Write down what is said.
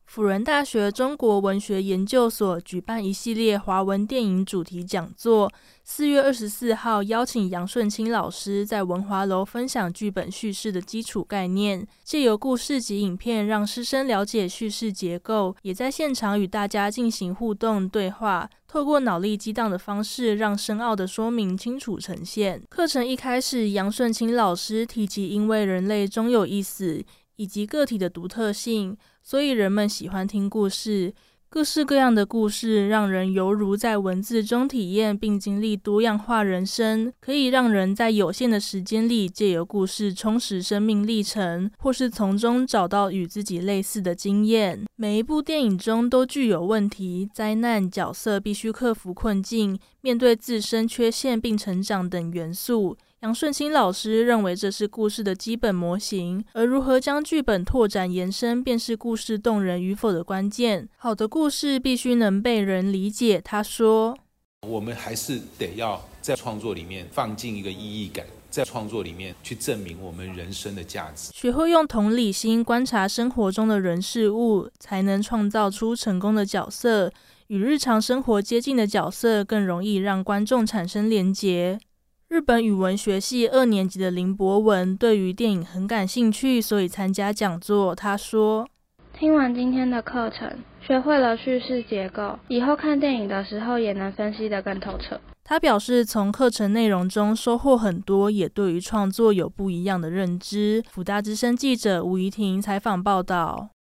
辅仁大学中国文学研究所举办一系列华文电影主题讲座，4月24号邀请杨顺清老师在文华楼分享剧本叙事的基础概念，借由故事及影片让师生了解叙事结构，也在现场与大家进行互动对话，透过脑力激荡的方式让深奥的说明清楚呈现。课程一开始，杨顺清老师提及因为人类终有一死，以及个体的独特性，所以人们喜欢听故事。各式各样的故事让人犹如在文字中体验并经历多样化人生，可以让人在有限的时间里借由故事充实生命历程，或是从中找到与自己类似的经验。每一部电影中都具有问题、灾难、角色必须克服困境、面对自身缺陷并成长等元素。杨顺清老师认为这是故事的基本模型，而如何将剧本拓展延伸，便是故事动人与否的关键。好的故事必须能被人理解，他说。 我们还是得要在创作里面放进一个意义感，在创作里面去证明我们人生的价值。 学会用同理心观察生活中的人事物，才能创造出成功的角色。与日常生活接近的角色，更容易让观众产生连结。日本语文学系2年级的林博文对于电影很感兴趣，所以参加讲座。他说， 听完今天的课程，学会了叙事结构，以后看电影的时候也能分析得更透彻。 他表示从课程内容中收获很多，也对于创作有不一样的认知。辅大之声记者吴怡婷采访报道。